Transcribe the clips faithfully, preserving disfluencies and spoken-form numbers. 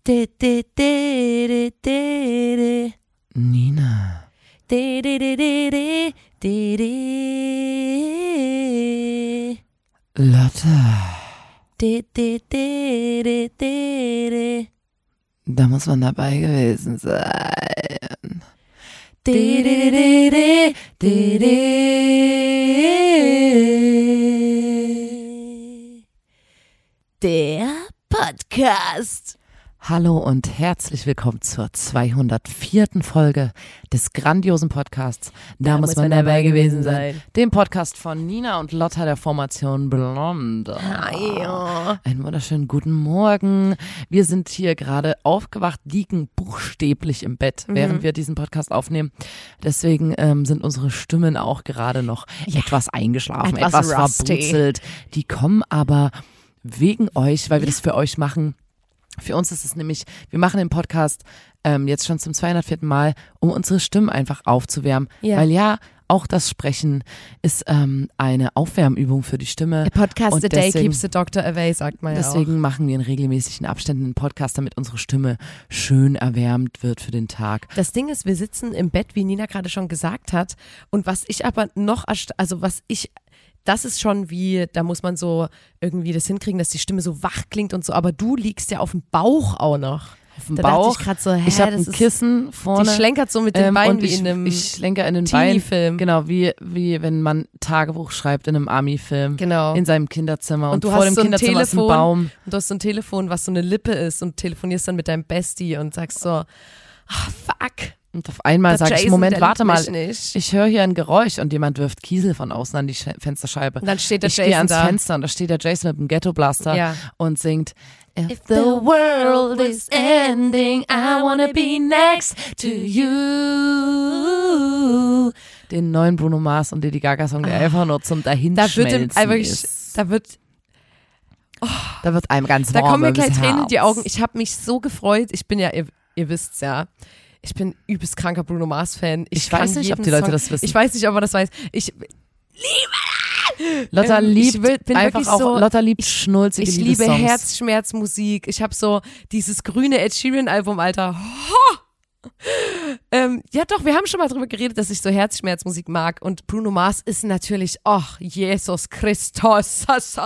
De, de, de, de, de, de. Nina. De, de, de, de, de, de, de. Lotte. De, de, de, de, de, de. Da muss man dabei gewesen sein. De, de, de, de, de, de. Der Podcast. Hallo und herzlich willkommen zur zweihundertvierten Folge des grandiosen Podcasts. Da, da muss man dabei gewesen sein. sein. Dem Podcast von Nina und Lotta der Formation Blonde. Hi. Einen wunderschönen guten Morgen. Wir sind hier gerade aufgewacht, liegen buchstäblich im Bett, mhm. während wir diesen Podcast aufnehmen. Deswegen ähm, sind unsere Stimmen auch gerade noch ja. etwas eingeschlafen, etwas, etwas verbrutzelt. Die kommen aber wegen euch, weil wir ja. das für euch machen. Für uns ist es nämlich, wir machen den Podcast ähm, jetzt schon zum zweihundertvierten Mal, um unsere Stimmen einfach aufzuwärmen. Ja. Weil ja, auch das Sprechen ist ähm, eine Aufwärmübung für die Stimme. A podcast und a day deswegen, keeps the doctor away, sagt man ja auch. Deswegen machen wir in regelmäßigen Abständen einen Podcast, damit unsere Stimme schön erwärmt wird für den Tag. Das Ding ist, wir sitzen im Bett, wie Nina gerade schon gesagt hat. Und was ich aber noch, also was ich... Das ist schon wie, da muss man so irgendwie das hinkriegen, dass die Stimme so wach klingt und so, aber du liegst ja auf dem Bauch auch noch. Auf dem da Bauch. Ich, so, hä, ich habe ein Kissen vorne. Die schlenkert so mit den ähm, Beinen und wie ich, in einem Ich schlenker in den Beinen. Teenie-Film. Genau, wie, wie wenn man Tagebuch schreibt in einem Ami-Film. Genau. In seinem Kinderzimmer. Und, und du vor hast dem so ein Kinderzimmer Telefon, ist ein Baum. Und du hast so ein Telefon, was so eine Lippe ist und telefonierst dann mit deinem Bestie und sagst so, ach, fuck. Und auf einmal sage ich, Jason, Moment, warte mal, nicht. ich höre hier ein Geräusch und jemand wirft Kiesel von außen an die Sch- Fensterscheibe. Und dann steht der ich Jason gehe ans da. Fenster und da steht der Jason mit dem Ghetto-Blaster ja. und singt If, If the world is ending, I wanna be next to you. Den neuen Bruno Mars und Lady Gaga Song, der ah, einfach nur zum Dahinschmelzen da wird ist. Da wird oh, da wird einem ganz warm. Da kommen mir gleich Herz. Tränen in die Augen. Ich habe mich so gefreut. Ich bin ja, ihr, ihr wisst's ja, ich bin übelst kranker Bruno Mars Fan. Ich, ich weiß nicht, ob die Leute Song, das wissen. Ich weiß nicht, ob man das weiß. Ich liebe Lotta ähm, liebt ich will, bin einfach auch, so, Lotta liebt schnulzige Ich liebe Herzschmerzmusik. Ich habe so dieses grüne Ed Sheeran Album, Alter. Ho! Ähm, ja doch, wir haben schon mal drüber geredet, dass ich so Herzschmerzmusik mag und Bruno Mars ist natürlich, ach, Jesus Christus,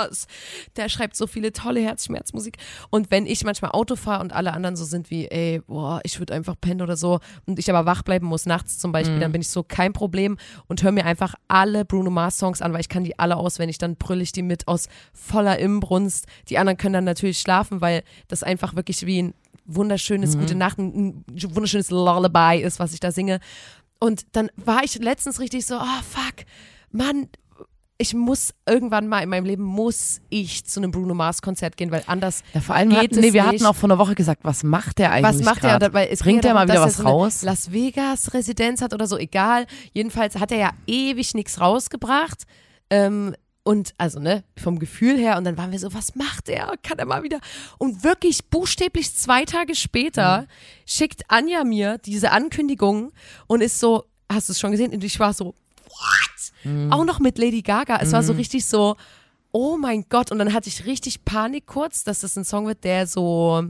der schreibt so viele tolle Herzschmerzmusik und wenn ich manchmal Auto fahre und alle anderen so sind wie, ey, boah, ich würde einfach pennen oder so und ich aber wach bleiben muss nachts zum Beispiel, mhm. dann bin ich so, kein Problem und höre mir einfach alle Bruno Mars Songs an, weil ich kann die alle auswendig, dann brülle ich die mit aus voller Inbrunst, die anderen können dann natürlich schlafen, weil das einfach wirklich wie ein wunderschönes, mhm. gute Nacht, ein wunderschönes Lullaby ist, was ich da singe. Und dann war ich letztens richtig so, oh fuck, Mann, ich muss irgendwann mal in meinem Leben, muss ich zu einem Bruno Mars Konzert gehen, weil anders ja, vor allem geht hatten, es nee, wir nicht. hatten auch vor einer Woche gesagt, was macht der eigentlich Was macht grad? er? Weil es Bringt ja er mal wieder was so raus? Las Vegas Residenz hat oder so, egal. Jedenfalls hat er ja ewig nichts rausgebracht. Ähm, Und also, ne, vom Gefühl her, und dann waren wir so, was macht er? Kann er mal wieder? Und wirklich buchstäblich zwei Tage später mhm. schickt Anja mir diese Ankündigung und ist so, hast du es schon gesehen? Und ich war so, what? Mhm. Auch noch mit Lady Gaga. Es mhm. war so richtig so, oh mein Gott. Und dann hatte ich richtig Panik kurz, dass das ein Song wird, der so,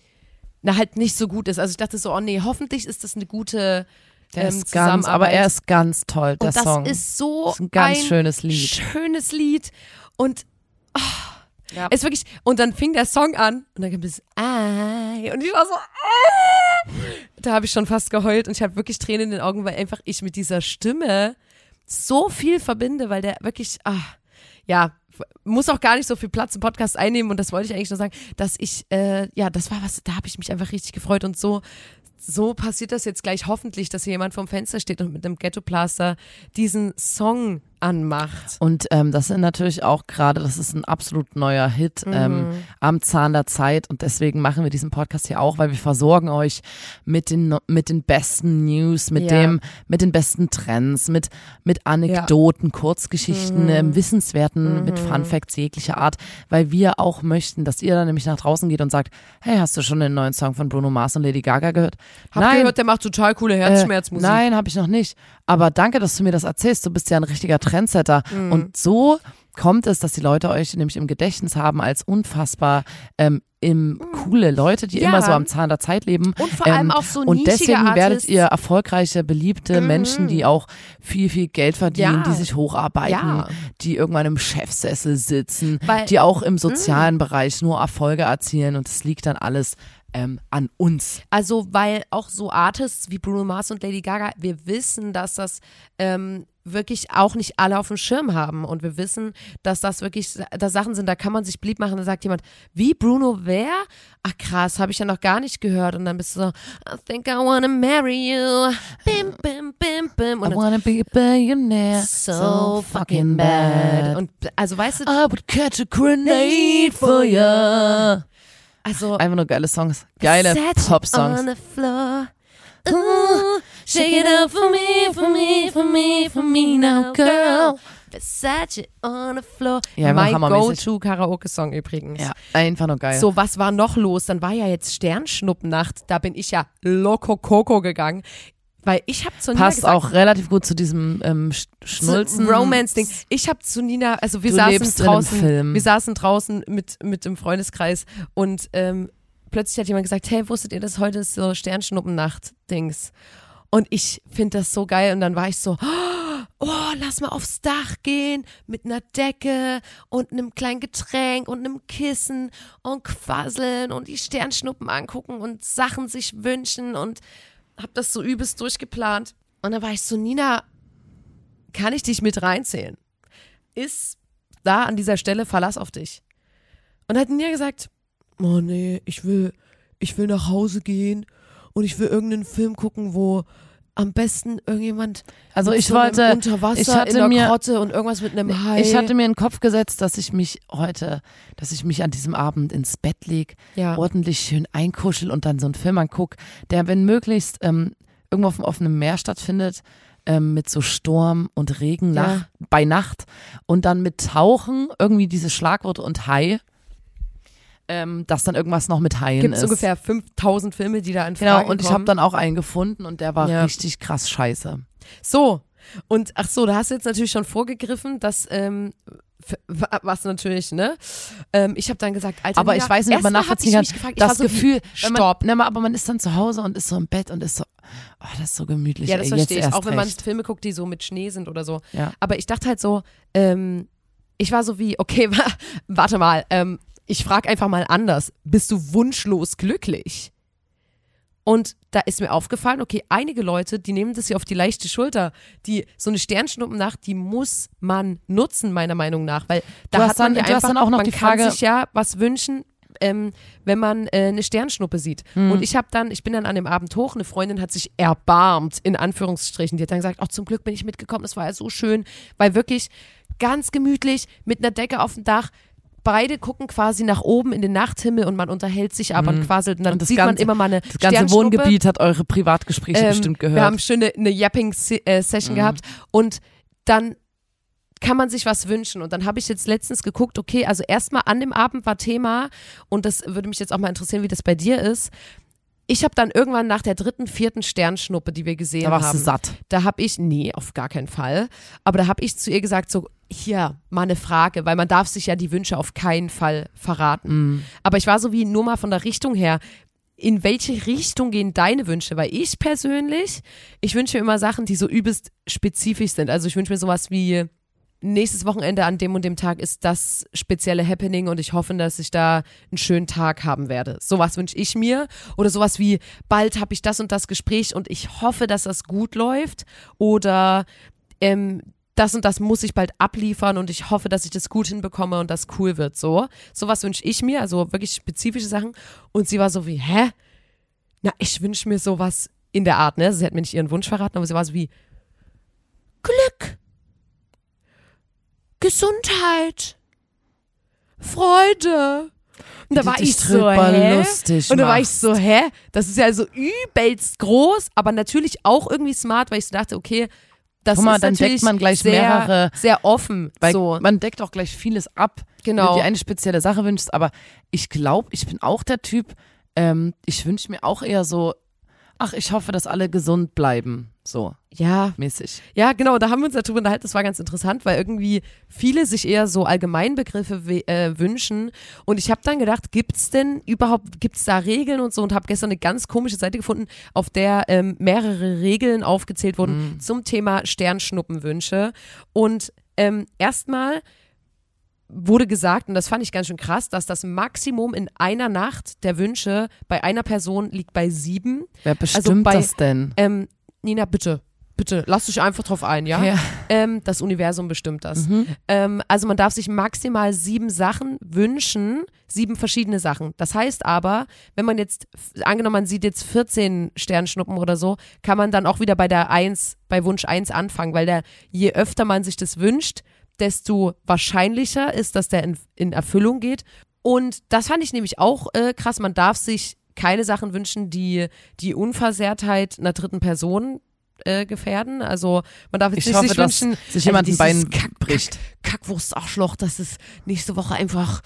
na halt nicht so gut ist. Also ich dachte so, oh nee, hoffentlich ist das eine gute Der ist ganz, aber er ist ganz toll, der und das Song. ist so das ist ein ganz ein schönes Lied. schönes Lied und oh, ja. ist wirklich, und dann fing der Song an und dann kam es Ei und ich war so ah, da habe ich schon fast geheult und ich habe wirklich Tränen in den Augen, weil einfach ich mit dieser Stimme so viel verbinde, weil der wirklich, ah, ja, muss auch gar nicht so viel Platz im Podcast einnehmen und das wollte ich eigentlich nur sagen, dass ich, äh, ja, das war was, da habe ich mich einfach richtig gefreut und so So passiert das jetzt gleich hoffentlich, dass hier jemand vorm Fenster steht und mit einem Ghetto-Plaster diesen Song anmacht. Und ähm, das sind natürlich auch gerade, das ist ein absolut neuer Hit mhm. ähm, am Zahn der Zeit und deswegen machen wir diesen Podcast hier auch, weil wir versorgen euch mit den mit den besten News, mit ja. dem mit den besten Trends, mit mit Anekdoten, ja. Kurzgeschichten, mhm. ähm, Wissenswerten, mhm. mit Funfacts jeglicher Art, weil wir auch möchten, dass ihr dann nämlich nach draußen geht und sagt, hey, hast du schon den neuen Song von Bruno Mars und Lady Gaga gehört? Hab Nein, gehört, der macht total coole Herzschmerzmusik. Äh, nein, habe ich noch nicht. Aber danke, dass du mir das erzählst. Du bist ja ein richtiger Trendsetter. Mhm. Und so kommt es, dass die Leute euch nämlich im Gedächtnis haben als unfassbar ähm, im coole Leute, die Ja. immer so am Zahn der Zeit leben. Und vor allem ähm, auch so Und nischige deswegen werdet Artists. ihr erfolgreiche, beliebte Mhm. Menschen, die auch viel, viel Geld verdienen, Ja. die sich hocharbeiten, Ja. die irgendwann im Chefsessel sitzen, Weil- die auch im sozialen Bereich nur Erfolge erzielen und es liegt dann alles ähm, an uns. Also, weil auch so Artists wie Bruno Mars und Lady Gaga, wir wissen, dass das ähm, wirklich auch nicht alle auf dem Schirm haben. Und wir wissen, dass das wirklich, dass Sachen sind, da kann man sich beliebt machen. Da sagt jemand, wie Bruno wer? Ach krass, habe ich ja noch gar nicht gehört. Und dann bist du so, I think I wanna marry you. Bim, bim, bim, bim. Und I dann, wanna be a billionaire, so fucking bad. Und also, weißt du, I would catch a grenade for ya. also, Einfach nur geile Songs. Geile Versace Pop-Songs. on the floor. Ooh, shake it up for me, for me, for me, for me now, girl. Versace on the floor. Ja, einfach mein hammermäßig. Go-To-Karaoke-Song übrigens. Ja, einfach nur geil. So, was war noch los? Dann war ja jetzt Sternschnuppennacht. Da bin ich ja loco coco gegangen. Weil ich habe zu Nina Passt gesagt, auch relativ gut zu diesem ähm, Sch- Schnulzen. Romance-Ding. Ich habe zu Nina, also wir Du saßen lebst in einem draußen, Film. wir saßen draußen mit, mit dem Freundeskreis und ähm, plötzlich hat jemand gesagt, hey, wusstet ihr, dass heute ist so Sternschnuppennacht-Dings? Und ich finde das so geil und dann war ich so, oh, lass mal aufs Dach gehen mit einer Decke und einem kleinen Getränk und einem Kissen und quasseln und die Sternschnuppen angucken und Sachen sich wünschen und hab das so übelst durchgeplant. Und dann war ich so, Nina, kann ich dich mit reinzählen? Ist da an dieser Stelle Verlass auf dich? Und dann hat Nina gesagt, oh nee, ich will, ich will nach Hause gehen und ich will irgendeinen Film gucken, wo am besten irgendjemand Also mit ich so einem wollte, Unterwasser ich hatte in der mir- Grotte und irgendwas mit einem Hai. Ich hatte mir in den Kopf gesetzt, dass ich mich heute, dass ich mich an diesem Abend ins Bett leg, Ja. ordentlich schön einkuschel und dann so einen Film anguck, der, wenn möglichst, ähm, irgendwo auf dem offenen Meer stattfindet, ähm, mit so Sturm und Regen Ja. nach, bei Nacht und dann mit Tauchen, irgendwie diese Schlagworte und Hai, ähm, dass dann irgendwas noch mit Haien Gibt ist. es ungefähr fünftausend Filme, die da in Frage Genau, und ich kommen. habe dann auch einen gefunden und der war Ja. richtig krass scheiße. So, und ach so, da hast du jetzt natürlich schon vorgegriffen, dass, ähm, f- was natürlich, ne? Ähm, ich habe dann gesagt, Alter, Aber Nina, ich weiß nicht, ob man erstmal hab nachvollziehen ich kann, mich gefragt, ich war das so wie, Gefühl, wenn man, stopp. ne, aber man ist dann zu Hause und ist so im Bett und ist so, oh, das ist so gemütlich. Ja, das ey, jetzt verstehe ich, erst auch wenn man recht. Filme guckt, die so mit Schnee sind oder so. Ja. Aber ich dachte halt so, ähm, ich war so wie, okay, wa- warte mal, ähm, ich frage einfach mal anders. Bist du wunschlos glücklich? Und da ist mir aufgefallen, okay, einige Leute, die nehmen das hier auf die leichte Schulter. Die, so eine Sternschnuppennacht, die muss man nutzen, meiner Meinung nach. Weil da Du hast hat man dann- ja du hast einfach, dann auch noch man die kann Frage- sich ja was wünschen, ähm, wenn man äh, eine Sternschnuppe sieht. Hm. Und ich habe dann, ich bin dann an dem Abend hoch, eine Freundin hat sich erbarmt, in Anführungsstrichen. Die hat dann gesagt, ach, zum Glück bin ich mitgekommen, das war ja so schön. Weil wirklich ganz gemütlich mit einer Decke auf dem Dach, beide gucken quasi nach oben in den Nachthimmel und man unterhält sich aber und quasselt. Und dann Und das sieht man ganze- immer mal eine Das ganze Sternschnuppe. Wohngebiet hat eure Privatgespräche Ähm, bestimmt gehört. Wir haben schöne eine Yapping-Session Mhm. gehabt und dann kann man sich was wünschen. Und dann habe ich jetzt letztens geguckt, okay, also erstmal an dem Abend war Thema und das würde mich jetzt auch mal interessieren, wie das bei dir ist. Ich habe dann irgendwann nach der dritten, vierten Sternschnuppe, die wir gesehen da warst haben, du satt. da habe ich, nee, auf gar keinen Fall, aber da habe ich zu ihr gesagt, so, hier, mal eine Frage, weil man darf sich ja die Wünsche auf keinen Fall verraten. Mhm. Aber ich war so wie nur mal von der Richtung her, in welche Richtung gehen deine Wünsche? Weil ich persönlich, ich wünsche mir immer Sachen, die so übelst spezifisch sind. Also ich wünsche mir sowas wie, nächstes Wochenende an dem und dem Tag ist das spezielle Happening und ich hoffe, dass ich da einen schönen Tag haben werde. Sowas wünsche ich mir. Oder sowas wie, bald habe ich das und das Gespräch und ich hoffe, dass das gut läuft. Oder ähm, das und das muss ich bald abliefern und ich hoffe, dass ich das gut hinbekomme und das cool wird. So, sowas wünsche ich mir, also wirklich spezifische Sachen. Und sie war so wie, hä? Na, ich wünsche mir sowas in der Art, ne? Sie hat mir nicht ihren Wunsch verraten, aber sie war so wie, Glück, Gesundheit, Freude. Und da Die war dich ich so, drüber hä? lustig Und da war ich machst. so, hä? Das ist ja so übelst groß, aber natürlich auch irgendwie smart, weil ich so dachte, okay, das Guck mal, ist dann natürlich deckt man gleich sehr, mehrere- sehr offen. Weil so. man deckt auch gleich vieles ab, Genau. wenn du dir eine spezielle Sache wünschst. Aber ich glaube, ich bin auch der Typ, ähm, ich wünsche mir auch eher so ach, ich hoffe, dass alle gesund bleiben. So, ja, mäßig. Ja, genau, da haben wir uns darüber unterhalten, das war ganz interessant, weil irgendwie viele sich eher so Allgemeinbegriffe we- äh, wünschen und ich habe dann gedacht, gibt's denn überhaupt, gibt's da Regeln und so und habe gestern eine ganz komische Seite gefunden, auf der ähm, mehrere Regeln aufgezählt wurden mhm. zum Thema Sternschnuppenwünsche und ähm, erstmal wurde gesagt, und das fand ich ganz schön krass, dass das Maximum in einer Nacht der Wünsche bei einer Person liegt bei sieben. Wer bestimmt also bei, das denn? Ähm, Nina, bitte, bitte, lass dich einfach drauf ein, ja? ja. Ähm, das Universum bestimmt das. Mhm. Ähm, also man darf sich maximal sieben Sachen wünschen, sieben verschiedene Sachen. Das heißt aber, wenn man jetzt, angenommen, man sieht jetzt vierzehn Sternschnuppen oder so, kann man dann auch wieder bei der eins, bei Wunsch eins anfangen, weil der, je öfter man sich das wünscht, desto wahrscheinlicher ist, dass der in, in Erfüllung geht. Und das fand ich nämlich auch äh, krass. Man darf sich keine Sachen wünschen, die die Unversehrtheit einer dritten Person äh, gefährden. Also man darf jetzt ich nicht hoffe, sich dass wünschen, sich jemand ein Bein Kack, bricht. Kack, Kackwurst-Arschloch, dass es nächste Woche einfach...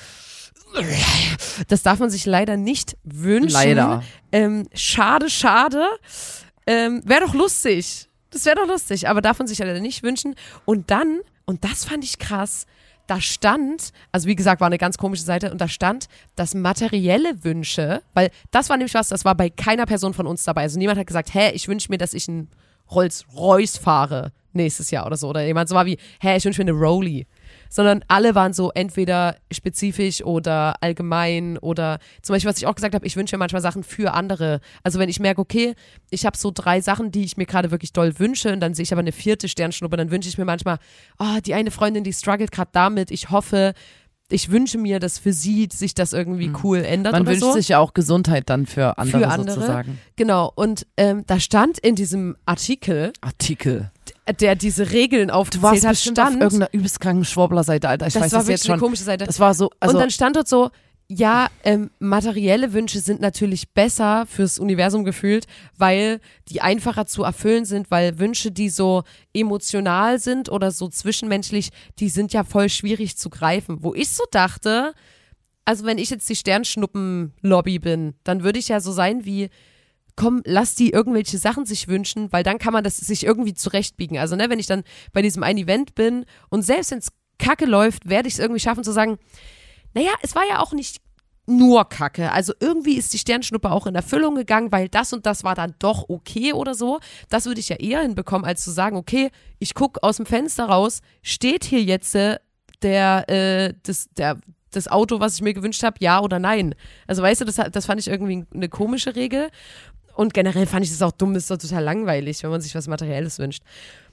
Das darf man sich leider nicht wünschen. Leider. Ähm, schade, schade. Ähm, wäre doch lustig. Das wäre doch lustig, aber darf man sich leider nicht wünschen. Und dann, und das fand ich krass, da stand, also wie gesagt, war eine ganz komische Seite, und da stand, dass materielle Wünsche, weil das war nämlich was, das war bei keiner Person von uns dabei. Also niemand hat gesagt, hä, ich wünsche mir, dass ich einen Rolls-Royce fahre nächstes Jahr oder so. Oder jemand so war wie, hä, ich wünsche mir eine Rolli. Sondern alle waren so entweder spezifisch oder allgemein oder zum Beispiel, was ich auch gesagt habe, ich wünsche mir manchmal Sachen für andere. Also wenn ich merke, okay, ich habe so drei Sachen, die ich mir gerade wirklich doll wünsche und dann sehe ich aber eine vierte Sternschnuppe, dann wünsche ich mir manchmal, oh, die eine Freundin, die struggelt gerade damit, ich hoffe, ich wünsche mir, dass für sie sich das irgendwie mhm. cool ändert Man oder wünscht so. sich ja auch Gesundheit dann für andere, für andere sozusagen. Genau, und ähm, da stand in diesem Artikel, Artikel. der diese Regeln aufgezählt Du warst hat, bestimmt stand, auf irgendeiner übelst kranken Schwurbler-Seite, Alter. Ich das weiß war das wirklich jetzt schon. eine komische Seite. Das war so, also und dann stand dort so, ja, ähm, materielle Wünsche sind natürlich besser fürs Universum gefühlt, weil die einfacher zu erfüllen sind, weil Wünsche, die so emotional sind oder so zwischenmenschlich, die sind ja voll schwierig zu greifen. Wo ich so dachte, also wenn ich jetzt die Sternschnuppen-Lobby bin, dann würde ich ja so sein wie, komm, lass die irgendwelche Sachen sich wünschen, weil dann kann man das sich irgendwie zurechtbiegen. Also ne, wenn ich dann bei diesem einen Event bin und selbst wenn es kacke läuft, werde ich es irgendwie schaffen zu sagen, naja, es war ja auch nicht nur Kacke. Also irgendwie ist die Sternschnuppe auch in Erfüllung gegangen, weil das und das war dann doch okay oder so. Das würde ich ja eher hinbekommen, als zu sagen, okay, ich gucke aus dem Fenster raus, steht hier jetzt äh, der, äh, das, der, das Auto, was ich mir gewünscht habe, ja oder nein. Also weißt du, das, das fand ich irgendwie eine komische Regel. Und generell fand ich das auch dumm, das ist doch total langweilig, wenn man sich was Materielles wünscht.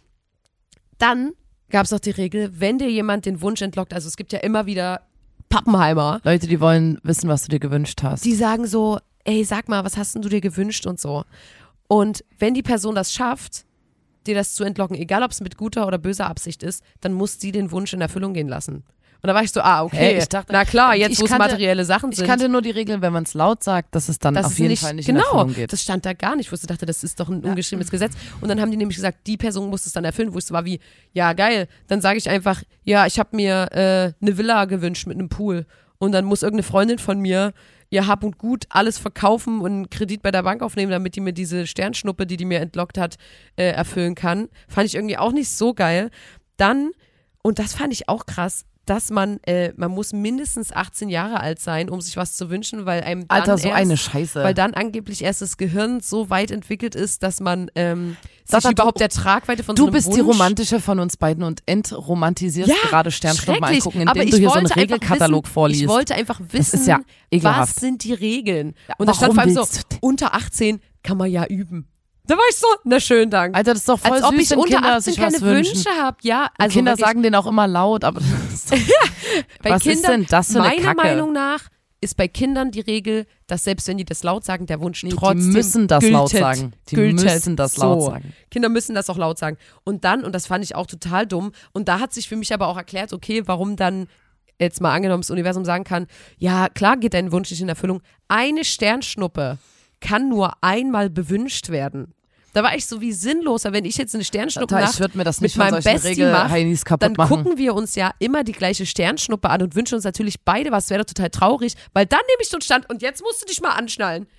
Dann gab es noch die Regel, wenn dir jemand den Wunsch entlockt, also es gibt ja immer wieder Pappenheimer. Leute, die wollen wissen, was du dir gewünscht hast. Die sagen so, ey, sag mal, was hast denn du dir gewünscht und so. Und wenn die Person das schafft, dir das zu entlocken, egal ob es mit guter oder böser Absicht ist, dann muss sie den Wunsch in Erfüllung gehen lassen. Und da war ich so, ah, okay, hey, ich dachte, na klar, jetzt wo es kannte, materielle Sachen sind. Ich kannte nur die Regeln, wenn man es laut sagt, dass es dann das auf jeden nicht, Fall nicht genau, in Erfüllung geht. Das stand da gar nicht, wo ich so dachte, das ist doch ein ungeschriebenes ja. Gesetz. Und dann haben die nämlich gesagt, die Person muss es dann erfüllen, wo ich so war wie, ja geil, dann sage ich einfach, ja, ich habe mir äh, eine Villa gewünscht mit einem Pool. Und dann muss irgendeine Freundin von mir ihr Hab und Gut alles verkaufen und einen Kredit bei der Bank aufnehmen, damit die mir diese Sternschnuppe, die die mir entlockt hat, äh, erfüllen kann. Fand ich irgendwie auch nicht so geil. Dann, und das fand ich auch krass, dass man, äh, man muss mindestens achtzehn Jahre alt sein, um sich was zu wünschen, weil einem dann Alter, so erst, eine Scheiße. Weil dann angeblich erst das Gehirn so weit entwickelt ist, dass man ähm, sich Sascha, überhaupt du, der Tragweite von du so einem bist Wunsch... die romantische von uns beiden und entromantisierst ja, gerade Sternschnuppen angucken, indem aber du hier so einen wollte Regelkatalog wissen, vorliest. Ich wollte einfach wissen, ist ja was sind die Regeln? Ja, und da stand vor allem so, willst du denn? unter achtzehn kann man ja üben. Da war ich so, na schön, Dank. Alter, das ist doch voll Als süß, ob ich wenn unter Kinder achtzehn sich was keine wünschen. Wünsche habe, ja. Also Kinder wirklich, sagen den auch immer laut, aber das ist doch, bei was Kindern, ist denn das für eine meiner Kacke? Meinung nach ist bei Kindern die Regel, dass selbst wenn die das laut sagen, der Wunsch Nee, trotzdem die müssen das gültet, laut sagen. Die gültet. müssen das laut so. sagen. Kinder müssen das auch laut sagen. Und dann, und das fand ich auch total dumm, und da hat sich für mich aber auch erklärt, okay, warum dann jetzt mal angenommen das Universum sagen kann, ja, klar geht dein Wunsch nicht in Erfüllung. Eine Sternschnuppe kann nur einmal bewünscht werden. Da war ich so wie sinnloser, wenn ich jetzt eine Sternschnuppe Alter, nach, ich würde mir das mit nicht von meinem solchen Bestie mache, Regel-Heinis kaputt dann machen. gucken wir uns ja immer die gleiche Sternschnuppe an und wünschen uns natürlich beide was. Das wäre doch total traurig, weil dann nehme ich so einen Stand und jetzt musst du dich mal anschnallen.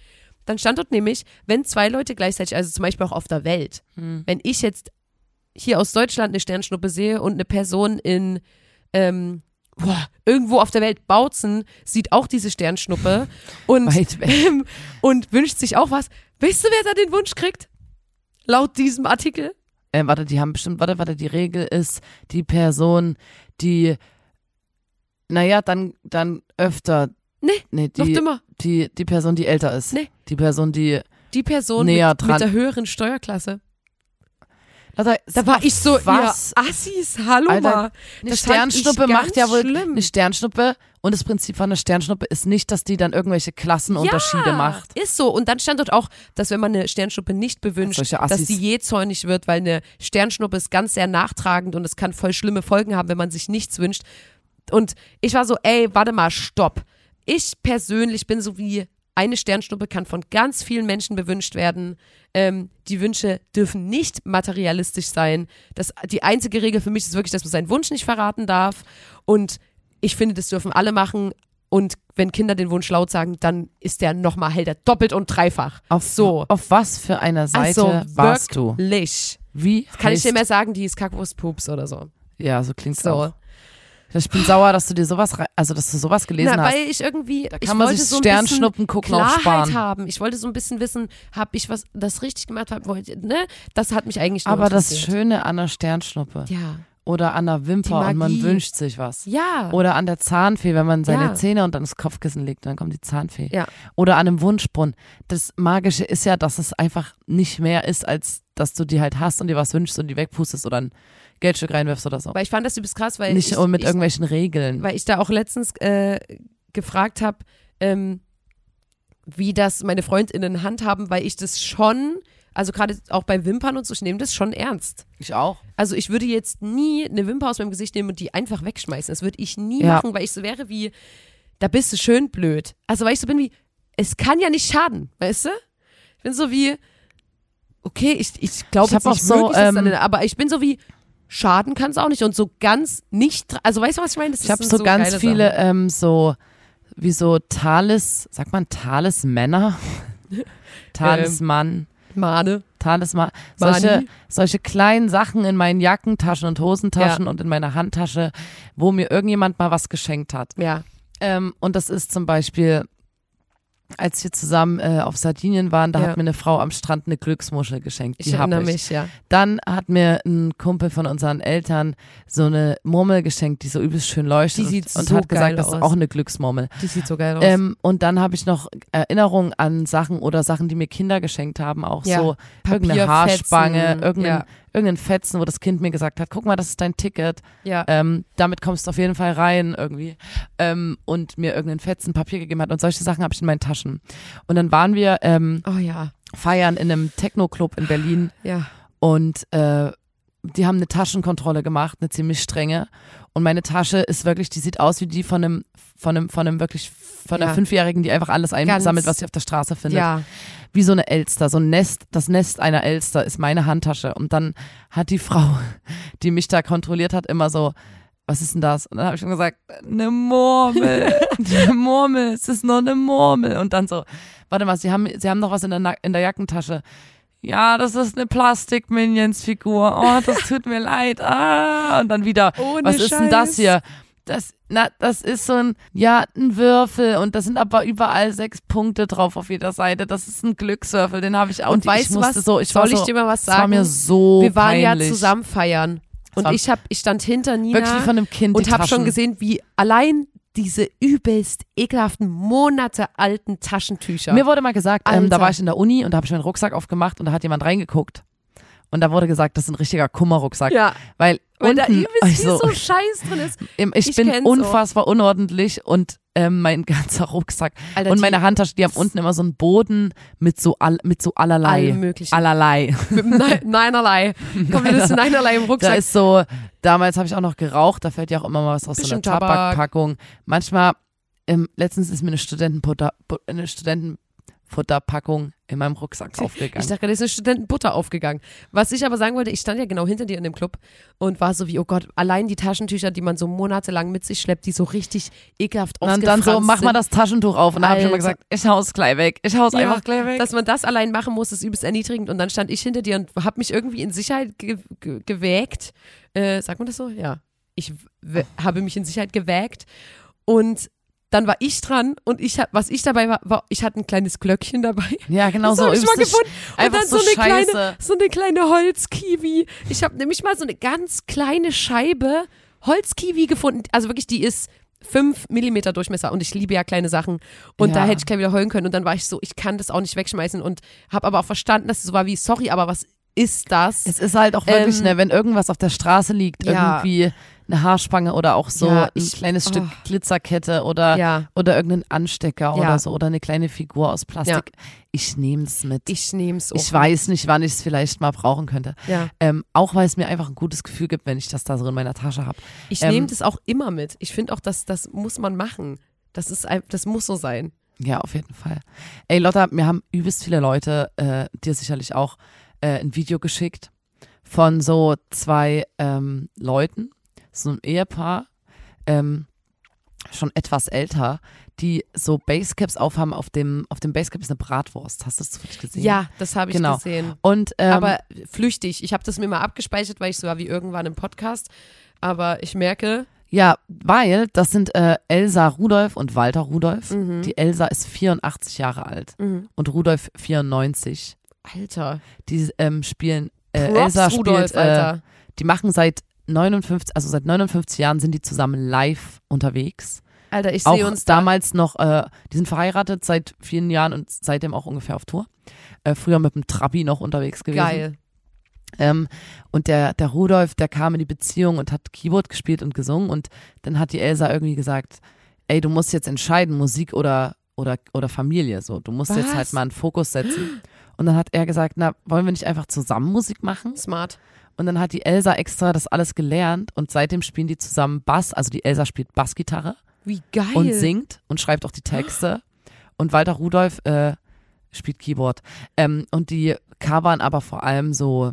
dann stand dort nämlich, wenn zwei Leute gleichzeitig, also zum Beispiel auch auf der Welt, Hm. wenn ich jetzt hier aus Deutschland eine Sternschnuppe sehe und eine Person in ähm, boah, irgendwo auf der Welt, Bautzen, sieht auch diese Sternschnuppe und, Weit weg. ähm, und wünscht sich auch was. Weißt du, wer da den Wunsch kriegt? Laut diesem Artikel? Äh, warte, die haben bestimmt, warte, warte, die Regel ist, die Person, die, naja, dann, dann öfter. Nee, nee noch die, dümmer. die, die Person, die älter ist. Nee. Die Person, die, Die Person näher mit, dran. mit der höheren Steuerklasse. da, Da war ich so, was? ihr Assis, hallo Alter, mal. Eine Das fand ich Sternschnuppe macht ganz ja wohl schlimm. eine Sternschnuppe und das Prinzip von einer Sternschnuppe ist nicht, dass die dann irgendwelche Klassenunterschiede ja, macht. Ist so. Und dann stand dort auch, dass wenn man eine Sternschnuppe nicht bewünscht, Solche Assis. dass die jähzornig wird, weil eine Sternschnuppe ist ganz sehr nachtragend und es kann voll schlimme Folgen haben, wenn man sich nichts wünscht. Und ich war so, ey, warte mal, stopp. Ich persönlich bin so wie, eine Sternschnuppe kann von ganz vielen Menschen bewünscht werden. Ähm, die Wünsche dürfen nicht materialistisch sein. Das, die einzige Regel für mich ist wirklich, dass man seinen Wunsch nicht verraten darf. Und ich finde, das dürfen alle machen. Und wenn Kinder den Wunsch laut sagen, dann ist der nochmal, hält er doppelt und dreifach. Auf, so. auf was für einer Seite Also warst du? wirklich. Wie Kann ich heißt, dir mehr sagen, die ist Kackwurstpups oder so. Ja, so klingt's So. auch. Ich bin sauer, dass du dir sowas, rei- also dass du sowas gelesen Na, hast. weil ich irgendwie, Da ich kann man wollte sich so ein Sternschnuppen bisschen gucken auch Klarheit sparen. haben. Ich wollte so ein bisschen wissen, habe ich was das richtig gemacht, hab, wollte, ne? Das hat mich eigentlich nur Aber das interessiert. Schöne an der Sternschnuppe Ja. oder an der Wimper Die und man Magie. wünscht sich was. Ja. Oder an der Zahnfee, wenn man seine Ja. Zähne unter das Kopfkissen legt, dann kommt die Zahnfee. Ja. Oder an einem Wunschbrunnen. Das Magische ist ja, dass es einfach nicht mehr ist, als dass du die halt hast und dir was wünschst und die wegpustest oder ein Geldstück reinwirfst oder so. Weil ich fand das übelst krass, weil Nicht ich, mit ich, irgendwelchen Regeln. weil ich da auch letztens äh, gefragt habe, ähm, wie das meine FreundInnen handhaben, weil ich das schon, also gerade auch bei Wimpern und so, ich nehme das schon ernst. Ich auch. Also ich würde jetzt nie eine Wimper aus meinem Gesicht nehmen und die einfach wegschmeißen. Das würde ich nie Ja. machen, weil ich so wäre wie, da bist du schön blöd. Also weil ich so bin wie, es kann ja nicht schaden, weißt du? Ich bin so wie, okay, ich, ich glaube Ich hab jetzt nicht auch so, wirklich, dass ähm, dann, aber ich bin so wie, schaden kann es auch nicht und so ganz nicht, also weißt du, was ich meine? Das Ich habe sind so ganz geile viele, Sachen. ähm, so, wie so Talis, sagt man Talismänner? Talisman. Mane. Talisman, Mani. solche, solche kleinen Sachen in meinen Jackentaschen und Hosentaschen und in meiner Handtasche, wo mir irgendjemand mal was geschenkt hat. Ja. Ähm, und das ist zum Beispiel, als wir zusammen äh, auf Sardinien waren, da Ja. hat mir eine Frau am Strand eine Glücksmuschel geschenkt. Ich Die hab erinnere ich. mich, ja. Dann hat mir ein Kumpel von unseren Eltern so eine Murmel geschenkt, die so übelst schön leuchtet Die sieht und, und so hat gesagt, geil das ist aus. auch eine Glücksmurmel. Die sieht so geil aus. Ähm, und dann habe ich noch Erinnerungen an Sachen oder Sachen, die mir Kinder geschenkt haben, auch Ja, so irgendeine Papierfetzen, Haarspange, irgendein, ja. irgendein Fetzen, wo das Kind mir gesagt hat, guck mal, das ist dein Ticket, ja. ähm, damit kommst du auf jeden Fall rein irgendwie, ähm, und mir irgendein Fetzen Papier gegeben hat und solche Sachen habe ich in meinen Taschen. Und dann waren wir ähm, Oh ja. feiern in einem Techno-Club in Berlin Ja. und äh, die haben eine Taschenkontrolle gemacht, eine ziemlich strenge. Und meine Tasche ist wirklich, die sieht aus wie die von einem, von einem, von einem wirklich, von einer Ja. Fünfjährigen, die einfach alles einsammelt, Ganz- was sie auf der Straße findet. Ja. Wie so eine Elster, so ein Nest, das Nest einer Elster ist meine Handtasche. Und dann hat die Frau, die mich da kontrolliert hat, immer so, was ist denn das? Und dann habe ich schon gesagt, eine Murmel, eine Murmel, es ist nur eine Murmel. Und dann so, warte mal, Sie haben, Sie haben noch was in der, Na- in der Jackentasche. Ja, das ist eine Plastik-Minions-Figur. Oh, das tut mir leid. Ah. Und dann wieder, Ohne was ist denn das Scheiß. hier? Das, na, das ist so ein, ja, ein Würfel und da sind aber überall sechs Punkte drauf auf jeder Seite. Das ist ein Glückswürfel, den habe ich auch. Und weißt ich du musste was? So, ich Soll war ich so, dir mal was Es war sagen? mir so Wir waren peinlich. ja zusammen feiern. Und war ich hab, ich stand hinter Nina Wirklich wie von einem Kind und die habe Taschen. schon gesehen, wie allein diese übelst ekelhaften, monatealten Taschentücher. Mir wurde mal gesagt, ähm, da Alter. war ich in der Uni und da habe ich meinen Rucksack aufgemacht und da hat jemand reingeguckt. Und da wurde gesagt, das ist ein richtiger Kummerrucksack. ja, Weil, weil unten, da übelst viel also, so Scheiß drin ist. im- ich, ich bin kenn's auch. unfassbar unordentlich und ähm, mein ganzer Rucksack Alter, und die- meine Handtasche, die haben unten immer so einen Boden mit so, all, mit so allerlei. Allem möglichen. Allerlei. Mit dem Nei- Neinerlei. Komplettes Neinerlei im Da Rucksack. ist so, damals habe ich auch noch geraucht, da fällt ja auch immer mal was aus so einer Bisschen Tabak. Tabakpackung. Manchmal, ähm, letztens ist mir eine Studentenbutter, Bu- eine Studenten Futterpackung in meinem Rucksack aufgegangen. Ich dachte, da ist eine Studentenbutter aufgegangen. Was ich aber sagen wollte, ich stand ja genau hinter dir in dem Club und war so wie, oh Gott, allein die Taschentücher, die man so monatelang mit sich schleppt, die so richtig ekelhaft ausgefranst sind. Und dann so, mach mal das Taschentuch auf. Und dann habe ich immer gesagt, ich hau's gleich weg. Ich hau's ja, einfach gleich weg. Dass man das allein machen muss, ist übelst erniedrigend. Und dann stand ich hinter dir und habe mich irgendwie in Sicherheit ge ge gewägt. Äh, sagt man das so? Ja. Ich habe mich in Sicherheit gewägt. Und dann war ich dran und ich was ich dabei war, war ich hatte ein kleines Glöckchen dabei. Ja, genau das so. Hab ich mal gefunden. Und dann so, so eine Scheiße. kleine, so eine kleine Holzkiwi. Ich habe nämlich mal so eine ganz kleine Scheibe Holzkiwi gefunden. Also wirklich, die ist fünf Millimeter Durchmesser und ich liebe ja kleine Sachen. Und ja. da hätte ich gleich wieder heulen können. Und dann war ich so, ich kann das auch nicht wegschmeißen und habe aber auch verstanden, dass es so war wie, sorry, aber was ist das? Es ist halt auch wirklich, ähm, ne, wenn irgendwas auf der Straße liegt, ja. irgendwie eine Haarspange oder auch so ja, ein ich, kleines oh. Stück Glitzerkette oder, ja. oder irgendein Anstecker ja. oder so oder eine kleine Figur aus Plastik. Ja. Ich nehme es mit. Ich nehme es auch. Ich weiß nicht, wann ich es vielleicht mal brauchen könnte. Ja. Ähm, auch weil es mir einfach ein gutes Gefühl gibt, wenn ich das da so in meiner Tasche habe. Ich ähm, nehme das auch immer mit. Ich finde auch, dass das muss man machen. Das ist, das muss so sein. Ja, auf jeden Fall. Ey Lotta, mir haben übelst viele Leute, äh, dir sicherlich auch, äh, ein Video geschickt von so zwei ähm, Leuten, so ein Ehepaar, ähm, schon etwas älter, die so Basecaps aufhaben. Auf dem, auf dem Basecap ist eine Bratwurst. Hast du das zufällig gesehen? Ja, das habe ich genau. gesehen. Und, ähm, aber flüchtig. Ich habe das mir mal abgespeichert, weil ich so war wie irgendwann im Podcast. Aber ich merke... Ja, weil das sind äh, Elsa Rudolph und Walter Rudolph. Mhm. Die Elsa ist vierundachtzig Jahre alt mhm. und Rudolph vierundneunzig. Alter. Die ähm, spielen, äh, Props, Elsa Rudolph, spielt, äh, Alter. die machen seit neunundfünfzig, also seit neunundfünfzig Jahren sind die zusammen live unterwegs. Alter, ich auch sehe uns da. damals noch, äh, die sind verheiratet seit vielen Jahren und seitdem auch ungefähr auf Tour. Äh, früher mit dem Trabi noch unterwegs gewesen. Geil. Ähm, und der, der Rudolph, der kam in die Beziehung und hat Keyboard gespielt und gesungen und dann hat die Elsa irgendwie gesagt, ey, du musst jetzt entscheiden, Musik oder, oder, oder Familie, so, du musst Was? jetzt halt mal einen Fokus setzen. Und dann hat er gesagt, na, wollen wir nicht einfach zusammen Musik machen? Smart. Und dann hat die Elsa extra das alles gelernt und seitdem spielen die zusammen Bass, also die Elsa spielt Bassgitarre. Wie geil. Und singt und schreibt auch die Texte. Und Walter Rudolph äh, spielt Keyboard. Ähm, und die covern aber vor allem so,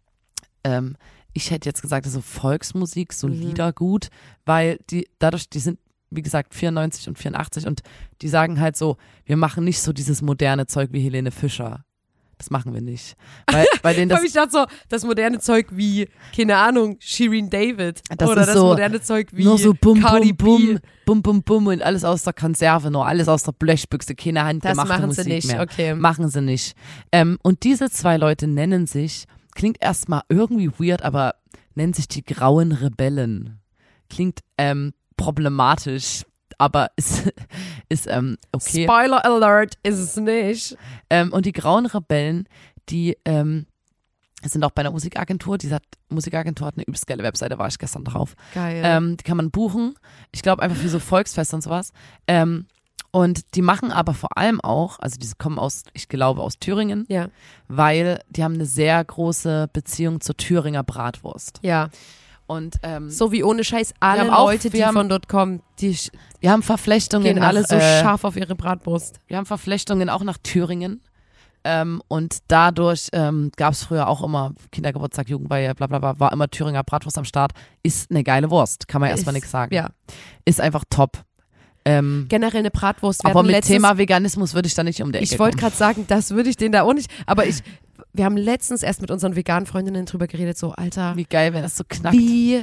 ähm, ich hätte jetzt gesagt, so Volksmusik, so Mhm. Liedergut, weil die dadurch, die sind, wie gesagt, vierundneunzig und vierundachtzig und die sagen halt so, wir machen nicht so dieses moderne Zeug wie Helene Fischer. Das machen wir nicht. Weil, weil denen das, ich dachte so, das moderne Zeug wie, keine Ahnung, Shirin David. Das oder ist das so, moderne Zeug wie nur so bum, Cardi bum, B. bum, bum, bum, bum und alles aus der Konserve, nur alles aus der Blechbüchse, keine handgemachte Das machen Musik sie nicht, mehr. okay. Machen sie nicht. Ähm, und diese zwei Leute nennen sich, klingt erstmal irgendwie weird, aber nennen sich die Grauen Rebellen. Klingt ähm, problematisch, aber ist, ist ähm, okay. Spoiler Alert ist es nicht. Ähm, und die Grauen Rebellen, die ähm, sind auch bei einer Musikagentur. Die hat, Musikagentur hat eine übelst geile Webseite, war ich gestern drauf. Geil. Ähm, die kann man buchen. Ich glaube einfach für so Volksfeste und sowas. Ähm, und die machen aber vor allem auch, also die kommen aus, ich glaube, aus Thüringen, ja. weil die haben eine sehr große Beziehung zur Thüringer Bratwurst. Ja. Und ähm, So wie ohne Scheiß alle haben auch- Leute, die wir haben- von dort kommen, die sch- wir haben Verflechtungen gehen nach, alle so äh, scharf auf ihre Bratwurst. wir haben Verflechtungen auch nach Thüringen. Ähm, und dadurch ähm, gab es früher auch immer Kindergeburtstag, Jugendweihe, bla bla bla, war immer Thüringer Bratwurst am Start. Ist eine geile Wurst, kann man erstmal Ist- nichts sagen. Ja. Ist einfach top. Ähm, Generell eine Bratwurst. Wir aber hatten mit letztens, Thema Veganismus würde ich da nicht um die Ecke Ich wollte kommen. gerade sagen, das würde ich denen da auch nicht. Aber ich, wir haben letztens erst mit unseren veganen Freundinnen drüber geredet, so, Alter, Wie geil, wenn das so knackt. wie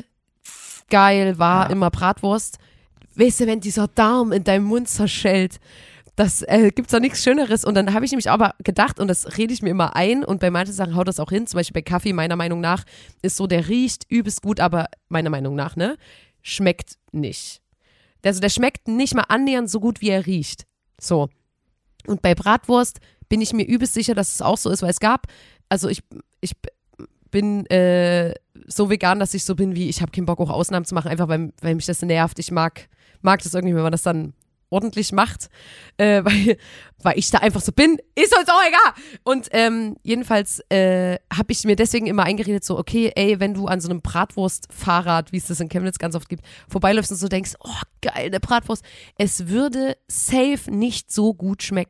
geil war Ja. immer Bratwurst. Weißt du, wenn dieser Darm in deinem Mund zerschellt, das äh, gibt's doch nichts Schöneres. Und dann habe ich nämlich aber gedacht, und das rede ich mir immer ein, und bei manchen Sachen haut das auch hin, zum Beispiel bei Kaffee, meiner Meinung nach, ist so, der riecht übelst gut, aber meiner Meinung nach, ne, schmeckt nicht. Also der schmeckt nicht mal annähernd so gut, wie er riecht. So. Und bei Bratwurst bin ich mir übelst sicher, dass es auch so ist, weil es gab, also ich, ich bin äh, so vegan, dass ich so bin wie, ich habe keinen Bock, auch Ausnahmen zu machen, einfach weil, weil mich das nervt. Ich mag, mag das irgendwie, wenn man das dann ordentlich macht, äh, weil, weil ich da einfach so bin, ist uns auch egal. Und ähm, jedenfalls äh, habe ich mir deswegen immer eingeredet, so, okay, ey, wenn du an so einem Bratwurstfahrrad, wie es das in Chemnitz ganz oft gibt, vorbeiläufst und so denkst, oh, geil, eine Bratwurst, es würde safe nicht so gut schmecken.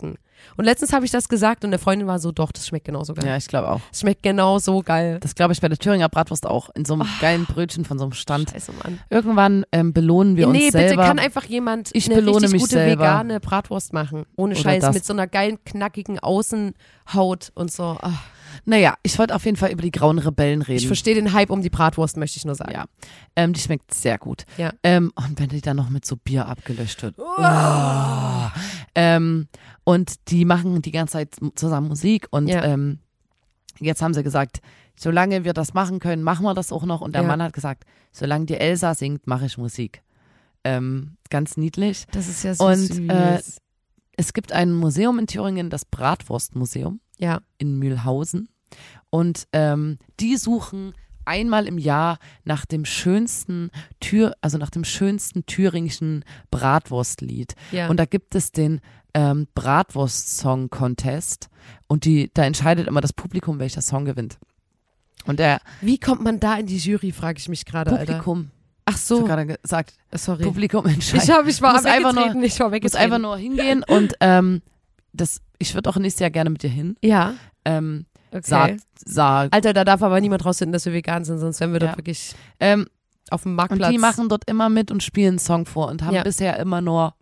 Und letztens habe ich das gesagt und eine Freundin war so, doch, das schmeckt genauso geil. Ja, ich glaube auch. Das schmeckt genauso geil. Das glaube ich bei der Thüringer Bratwurst auch. In so einem oh, geilen Brötchen von so einem Stand. Scheiße, Mann. Irgendwann ähm, belohnen wir nee, uns selber. Nee, bitte kann einfach jemand ich eine belohne richtig mich gute selber. vegane Bratwurst machen. Ohne Oder Scheiß. das. Mit so einer geilen, knackigen Außenhaut und so. Ach. Naja, ich wollte auf jeden Fall über die grauen Rebellen reden. Ich verstehe den Hype um die Bratwurst, möchte ich nur sagen. Ja, ähm, die schmeckt sehr gut. Ja. Ähm, und wenn die dann noch mit so Bier abgelöscht wird. Oh. Oh. Ähm, und die machen die ganze Zeit zusammen Musik und ja. ähm, jetzt haben sie gesagt, solange wir das machen können, machen wir das auch noch. Und der ja. Mann hat gesagt, solange die Elsa singt, mache ich Musik. Ähm, ganz niedlich. Das ist ja so und, süß. Äh, es gibt ein Museum in Thüringen, das Bratwurstmuseum ja. in Mühlhausen. Und ähm, die suchen einmal im Jahr nach dem schönsten Tür, also nach dem schönsten thüringischen Bratwurstlied. Ja. Und da gibt es den ähm, Bratwurst-Song-Contest und die, da entscheidet immer das Publikum, welcher Song gewinnt. Und der Wie kommt man da in die Jury, frage ich mich gerade, Alter. Publikum. Ach so. Ich habe gerade gesagt, sorry. Publikum entscheidet. Ich, hab, ich war muss einfach nur, ich war muss einfach nur hingehen und ähm, das, ich würde auch nächstes Jahr gerne mit dir hin. Ja. Ähm, Okay. Sag, sag. Alter, da darf aber niemand rausfinden, dass wir vegan sind, sonst wären wir ja. dort wirklich ähm, auf dem Marktplatz. Und die machen dort immer mit und spielen einen Song vor und haben ja. bisher immer nur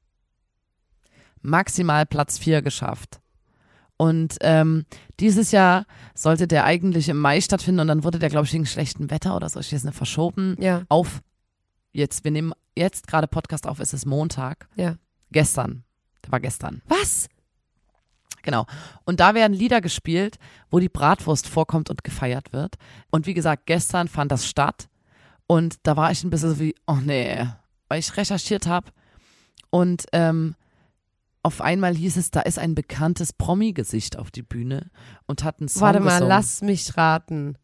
maximal Platz vier geschafft. Und ähm, dieses Jahr sollte der eigentlich im Mai stattfinden und dann wurde der, glaube ich, wegen schlechtem Wetter oder so, ich weiß nicht, verschoben ja. auf jetzt, wir nehmen jetzt gerade Podcast auf, es ist Montag. Ja. Gestern. Der war gestern. Was? Genau. Und da werden Lieder gespielt, wo die Bratwurst vorkommt und gefeiert wird. Und wie gesagt, gestern fand das statt. Und da war ich ein bisschen so wie, oh nee, weil ich recherchiert habe. Und ähm, auf einmal hieß es, da ist ein bekanntes Promi-Gesicht auf die Bühne und hat einen Song Warte mal, gesungen. lass mich raten.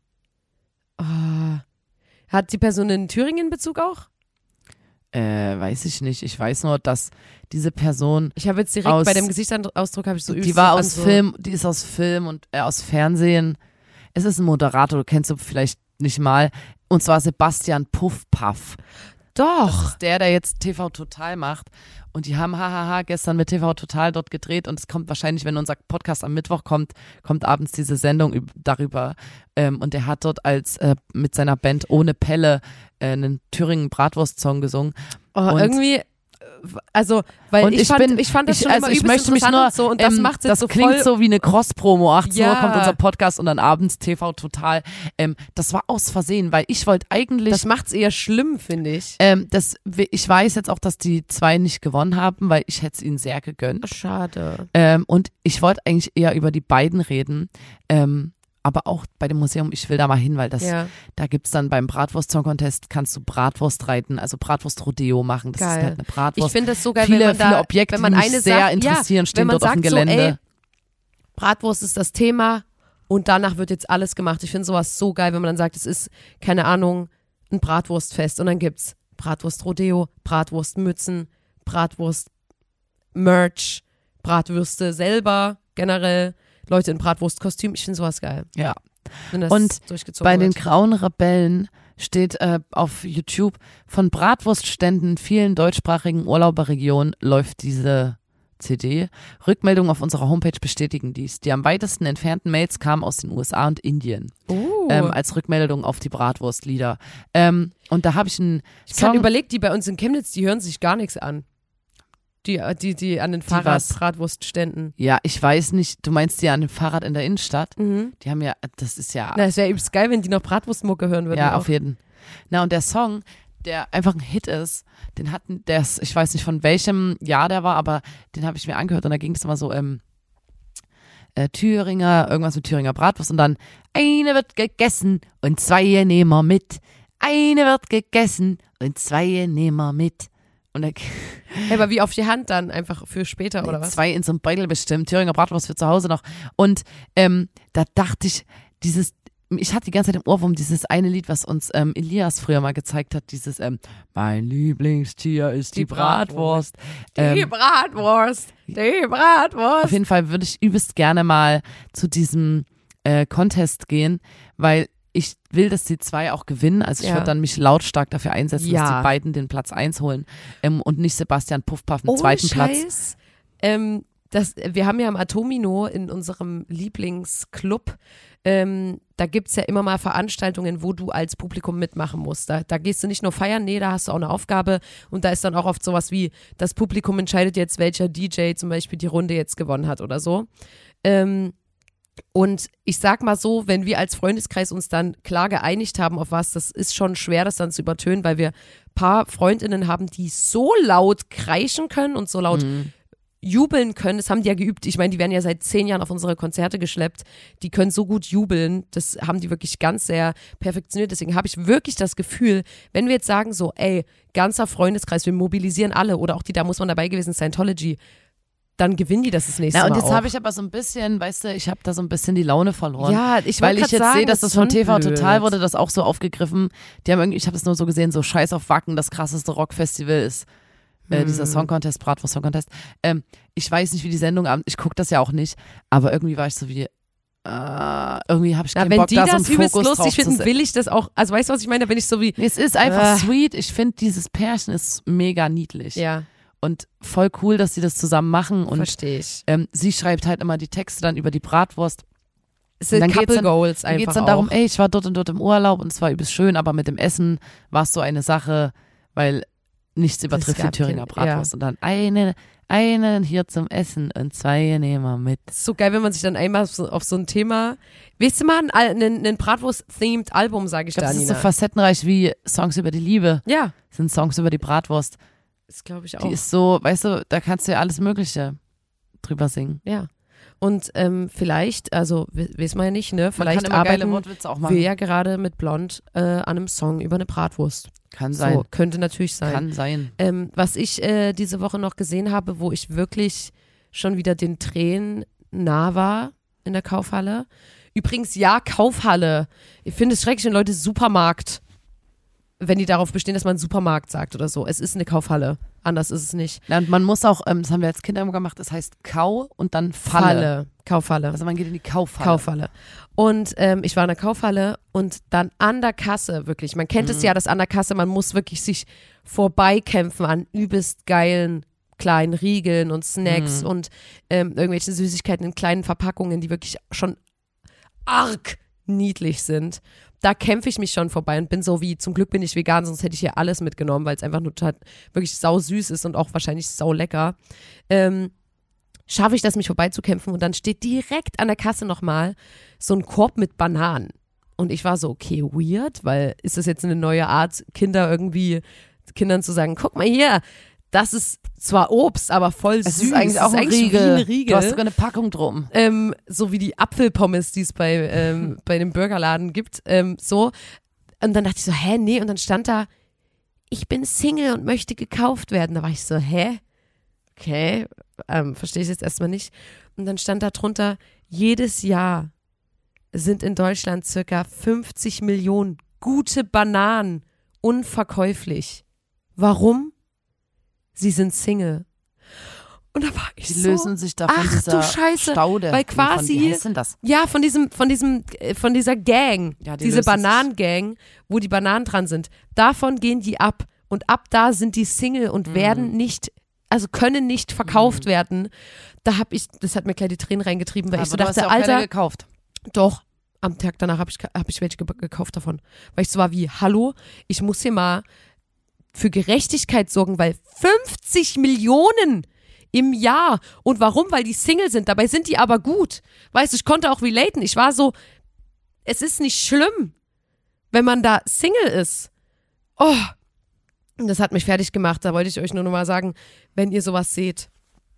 Oh. Hat die Person in Thüringen Bezug auch? Äh, weiß ich nicht. Ich weiß nur, dass diese Person. Ich habe jetzt direkt aus, bei dem Gesichtsausdruck habe ich so Die war aus so Film, die ist aus Film und äh, aus Fernsehen. Es ist ein Moderator, du kennst du vielleicht nicht mal. Und zwar Sebastian Puffpaff. Doch. Das ist der, der jetzt T V Total macht. Und die haben hahaha gestern mit T V Total dort gedreht und es kommt wahrscheinlich, wenn unser Podcast am Mittwoch kommt, kommt abends diese Sendung üb- darüber. Ähm, und er hat dort als äh, mit seiner Band Ohne Pelle äh, einen Thüringen Bratwurst-Song gesungen. Oh, und irgendwie, also, weil und ich, ich fand, bin, ich fand das ich, schon also immer ich übelst möchte mich interessant nur, und so und das ähm, macht jetzt das so klingt voll, so wie eine Cross-Promo. achtzehn Ja. Uhr kommt unser Podcast und dann abends T V Total. Ähm, das war aus Versehen, weil ich wollte eigentlich. Das macht's eher schlimm, finde ich. Ähm, das, ich weiß jetzt auch, dass die zwei nicht gewonnen haben, weil ich hätte es ihnen sehr gegönnt. Schade. Ähm, und ich wollte eigentlich eher über die beiden reden. Ähm, aber auch bei dem Museum, ich will da mal hin, weil das, Ja. da gibt's dann beim Bratwurst-Song-Contest, kannst du Bratwurst reiten, also Bratwurst-Rodeo machen. Das Geil. ist halt eine Bratwurst. Ich finde das so geil, viele, wenn man da, viele Objekte, wenn man die mich eine sehr Sache, interessieren, ja, stehen wenn man dort auf dem sagt Gelände. So, ey, Bratwurst ist das Thema und danach wird jetzt alles gemacht. Ich finde sowas so geil, wenn man dann sagt, es ist, keine Ahnung, ein Bratwurstfest und dann gibt's Bratwurst-Rodeo, Bratwurstmützen, Bratwurst-Merch, Bratwürste selber, generell, Leute in Bratwurstkostüm. Ich finde sowas geil. Ja. Wenn das Und durchgezogen bei den wird. Grauen Rebellen steht äh, auf YouTube, von Bratwurstständen in vielen deutschsprachigen Urlauberregionen läuft diese C D. Rückmeldungen auf unserer Homepage bestätigen dies. Die am weitesten entfernten Mails kamen aus den U S A und Indien Uh. ähm, als Rückmeldung auf die Bratwurstlieder. Ähm, und da habe ich einen Ich kann Song. überlegt, die bei uns in Chemnitz, die hören sich gar nichts an. Die, die, die an den was? Fahrradbratwurstständen. Ja, ich weiß nicht, du meinst die an dem Fahrrad in der Innenstadt? Mhm. Die haben ja, das ist ja. Na, es wäre übelst geil, wenn die noch Bratwurstmucke hören würden. Ja, auch. auf jeden. Na, und der Song, der einfach ein Hit ist, den hatten, der ist, ich weiß nicht von welchem Jahr der war, aber den habe ich mir angehört und da ging es immer so, ähm, äh, Thüringer, irgendwas mit Thüringer Bratwurst und dann, eine wird gegessen und zwei nehmen wir mit. Eine wird gegessen und zwei nehmen wir mit. Und der, Ja, aber wie auf die Hand dann, einfach für später oder was? zwei in so einem Beutel bestimmt, Thüringer Bratwurst für zu Hause noch. Und ähm, da dachte ich, dieses, ich hatte die ganze Zeit im Ohrwurm dieses eine Lied, was uns ähm, Elias früher mal gezeigt hat, dieses ähm, mein Lieblingstier ist die, Die Bratwurst. Die Ähm, Bratwurst, die Bratwurst. auf jeden Fall würde ich übelst gerne mal zu diesem äh, Contest gehen, weil ich will, dass die zwei auch gewinnen. Also ich Ja. würde dann mich lautstark dafür einsetzen, Ja. dass die beiden den Platz eins holen ähm, und nicht Sebastian Puffpaff den Ohne zweiten Platz. Scheiß. Ähm, das, wir haben ja im Atomino in unserem Lieblingsclub, ähm, da gibt es ja immer mal Veranstaltungen, wo du als Publikum mitmachen musst. Da, da gehst du nicht nur feiern, nee, da hast du auch eine Aufgabe und da ist dann auch oft sowas wie, das Publikum entscheidet jetzt, welcher D J zum Beispiel die Runde jetzt gewonnen hat oder so. Ähm, und ich sag mal so, wenn wir als Freundeskreis uns dann klar geeinigt haben auf was, das ist schon schwer, das dann zu übertönen, weil wir ein paar Freundinnen haben, die so laut kreischen können und so laut Mhm. jubeln können. Das haben die ja geübt. Ich meine, die werden ja seit zehn Jahren auf unsere Konzerte geschleppt. Die können so gut jubeln. Das haben die wirklich ganz sehr perfektioniert. Deswegen habe ich wirklich das Gefühl, wenn wir jetzt sagen so, ey, ganzer Freundeskreis, wir mobilisieren alle oder auch die, da muss man dabei gewesen, Scientology, dann gewinnen die das das nächste Na, und Mal jetzt auch. habe ich aber so ein bisschen, weißt du, ich habe da so ein bisschen die Laune verloren. Ja, ich Weil wollte ich jetzt grad sehe, sagen, dass das ist von schon T V blöd. Total wurde das auch so aufgegriffen. Die haben irgendwie, ich habe das nur so gesehen, so Scheiß auf Wacken, das krasseste Rockfestival ist äh, dieser Hm. Song Contest, Bratwurst Song Contest. Ähm, ich weiß nicht, wie die Sendung abend, ich gucke das ja auch nicht, aber irgendwie war ich so wie, äh, irgendwie habe ich Na, keinen wenn Bock, die da so das einen übelst Fokus drauf lustig zu finden, setzen. will ich das auch. Also weißt du, was ich meine? Da bin ich so wie, Nee, es ist einfach Äh. sweet. Ich finde, dieses Pärchen ist mega niedlich. ja, Und voll cool, dass sie das zusammen machen. Und verstehe ich. ähm, sie schreibt halt immer die Texte dann über die Bratwurst. Es sind dann geht's Couple dann- Goals Dann einfach geht es dann darum, auch. ey, ich war dort und dort im Urlaub und es war übelst schön, aber mit dem Essen war es so eine Sache, weil nichts übertrifft die gab Thüringer kein- Bratwurst. Und dann eine, einen hier zum Essen und zwei nehmen wir mit. Das ist so geil, wenn man sich dann einmal auf so, auf so ein Thema, weißt du mal, ein, Al- ein, ein Bratwurst-themed Album, sage ich Ich glaube, da, das ist so Nina. facettenreich wie Songs über die Liebe, Ja, sind Songs über die Bratwurst. das glaube ich Die auch. ist so, weißt du, da kannst du ja alles Mögliche drüber singen. Ja. Und ähm, vielleicht, also w- wissen wir ja nicht, ne? Vielleicht Man kann immer geile arbeiten Wortwitze auch machen. wir ja gerade mit Blond äh, an einem Song über eine Bratwurst. Kann sein. So, könnte natürlich sein. Kann sein. Ähm, was ich äh, diese Woche noch gesehen habe, wo ich wirklich schon wieder den Tränen nah war in der Kaufhalle. Übrigens, ja, Kaufhalle. Ich finde es schrecklich, wenn Leute Supermarkt, wenn die darauf bestehen, dass man Supermarkt sagt oder so. Es ist eine Kaufhalle. Anders ist es nicht. Ja, und man muss auch, ähm, das haben wir als Kinder immer gemacht, das heißt Kau und dann Falle. Falle. Kaufhalle. Also man geht in die Kaufhalle. Kaufhalle. Und ähm, ich war in der Kaufhalle und dann an der Kasse, wirklich, man kennt es ja, dass an der Kasse, man muss wirklich sich vorbeikämpfen an übelst geilen kleinen Riegeln und Snacks Mhm. und ähm, irgendwelchen Süßigkeiten in kleinen Verpackungen, die wirklich schon arg niedlich sind. Da kämpfe ich mich schon vorbei und bin so wie, zum Glück bin ich vegan, sonst hätte ich hier alles mitgenommen, weil es einfach nur total, wirklich sau süß ist und auch wahrscheinlich sau lecker. Ähm, schaffe ich das, mich vorbeizukämpfen und dann steht direkt an der Kasse nochmal so ein Korb mit Bananen. Und ich war so, okay, weird, weil ist das jetzt eine neue Art, Kinder irgendwie, Kindern zu sagen, guck mal hier, das ist zwar Obst, aber voll süß. Es ist eigentlich auch Es ein wie Riegel. ein Riegel. Du hast sogar eine Packung drum. Ähm, so wie die Apfelpommes, die es bei, ähm, bei dem Burgerladen gibt. Ähm, so. Und dann dachte ich so, hä, nee. Und dann stand da, ich bin Single und möchte gekauft werden. Da war ich so, hä? Okay, ähm, verstehe ich jetzt erstmal nicht. Und dann stand da drunter, jedes Jahr sind in Deutschland circa fünfzig Millionen gute Bananen unverkäuflich. Warum? Sie sind Single. Und da war ich Die so, lösen sich da von ach dieser du Scheiße, Staude. weil Nee, von- quasi- Wie heißt denn das? ja, von diesem, von diesem, äh, von dieser Gang, Ja, die diese lösen sich. Bananengang, wo die Bananen dran sind, davon gehen die ab und ab da sind die Single und Mhm. werden nicht, also können nicht verkauft werden. Da hab ich, das hat mir gleich die Tränen reingetrieben, weil ich so Aber du hast dachte, ja auch keine Alter, gekauft. doch, am Tag danach habe ich, hab ich welche ge- gekauft davon. Weil ich so war wie, hallo, ich muss hier mal für Gerechtigkeit sorgen, weil fünfzig Millionen im Jahr. Und warum? Weil die Single sind. Dabei sind die aber gut. Weißt du, ich konnte auch relaten. Ich war so, es ist nicht schlimm, wenn man da Single ist. Oh, und das hat mich fertig gemacht. Da wollte ich euch nur noch mal sagen, wenn ihr sowas seht,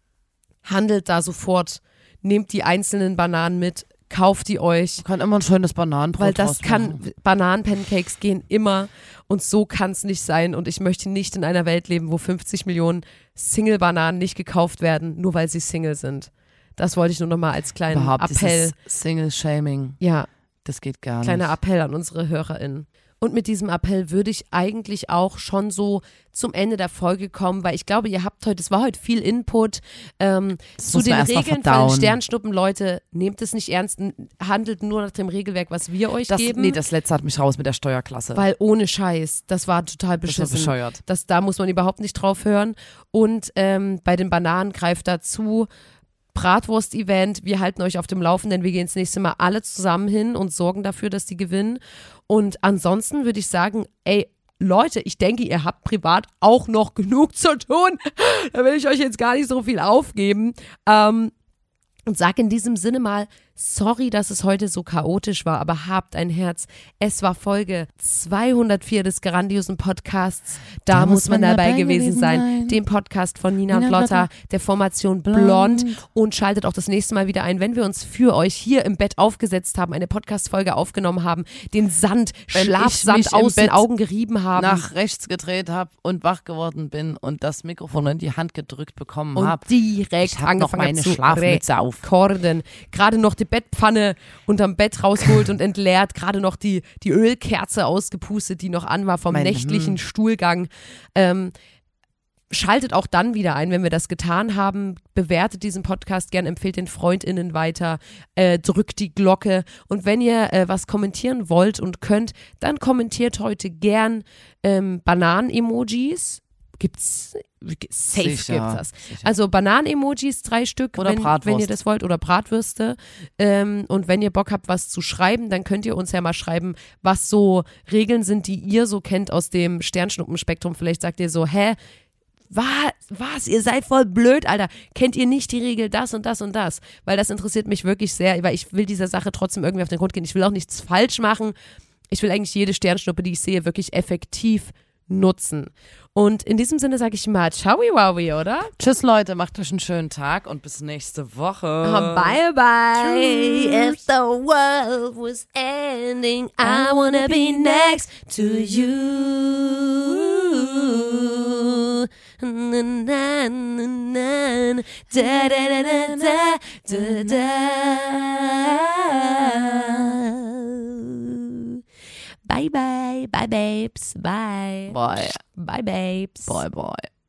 handelt da sofort. Nehmt die einzelnen Bananen mit, kauft die euch. Man kann immer ein schönes Bananenbrot Weil das draus kann, machen. Bananenpancakes gehen immer und so kann es nicht sein und ich möchte nicht in einer Welt leben, wo fünfzig Millionen Single-Bananen nicht gekauft werden, nur weil sie Single sind. Das wollte ich nur noch mal als kleinen Überhaupt Appell, dieses Single-Shaming, ja, das geht gar kleiner nicht. Appell an unsere HörerInnen. Und mit diesem Appell würde ich eigentlich auch schon so zum Ende der Folge kommen, weil ich glaube, ihr habt heute, es war heute viel Input ähm, Das zu muss den man erst mal Regeln von verdauen. den Sternschnuppen. Leute, nehmt es nicht ernst, n- handelt nur nach dem Regelwerk, was wir euch Das, geben. nee, das letzte hat mich raus mit der Steuerklasse. Weil ohne Scheiß, das war total das war beschissen. bescheuert. Das, da muss man überhaupt nicht drauf hören. Und ähm, bei den Bananen greift dazu, Bratwurst-Event. Wir halten euch auf dem Laufenden. Wir gehen das nächste Mal alle zusammen hin und sorgen dafür, dass die gewinnen. Und ansonsten würde ich sagen, ey, Leute, ich denke, ihr habt privat auch noch genug zu tun. Da will ich euch jetzt gar nicht so viel aufgeben. Ähm, und sag in diesem Sinne mal, sorry, dass es heute so chaotisch war, aber habt ein Herz. Es war Folge zweihundertvier des grandiosen Podcasts. Da, da muss man, man dabei, dabei gewesen, gewesen sein. sein. Dem Podcast von Nina, Nina und Lotta, Lotta, der Formation Blond. Blond. Und schaltet auch das nächste Mal wieder ein, wenn wir uns für euch hier im Bett aufgesetzt haben, eine Podcast-Folge aufgenommen haben, den Sand, wenn Schlafsand aus den Augen gerieben haben. Nach rechts gedreht habe und wach geworden bin und das Mikrofon in die Hand gedrückt bekommen habe. Und direkt hab angefangen meine zu Schlafmütze auf. Rekorden. Gerade noch die Bettpfanne unterm Bett rausgeholt und entleert, gerade noch die, die Ölkerze ausgepustet, die noch an war vom mein, nächtlichen hm. Stuhlgang. Ähm, schaltet auch dann wieder ein, wenn wir das getan haben. Bewertet diesen Podcast gern, empfehlt den FreundInnen weiter, äh, drückt die Glocke. Und wenn ihr äh, was kommentieren wollt und könnt, dann kommentiert heute gern ähm, Bananen-Emojis. Gibt's, safe sicher, gibt's das. Sicher. Also Bananen-Emojis, drei Stück, oder wenn, Bratwurst. wenn ihr das wollt, oder Bratwürste. Ähm, und wenn ihr Bock habt, was zu schreiben, dann könnt ihr uns ja mal schreiben, was so Regeln sind, die ihr so kennt aus dem Sternschnuppenspektrum. Vielleicht sagt ihr so, hä, was, was, ihr seid voll blöd, Alter. Kennt ihr nicht die Regel das und das und das? Weil das interessiert mich wirklich sehr, weil ich will dieser Sache trotzdem irgendwie auf den Grund gehen. Ich will auch nichts falsch machen. Ich will eigentlich jede Sternschnuppe, die ich sehe, wirklich effektiv nutzen. Und in diesem Sinne sage ich mal ciao, wowie, oder? Tschüss, Leute, macht euch einen schönen Tag und bis nächste Woche. Uh, bye, bye. Tschüss. If the world was ending, I wanna be next to you. Na, na, na, na. Da, da, da, da, da, da, da. Bye, bye, bye, babes, bye. Bye. Bye, babes. Bye, bye.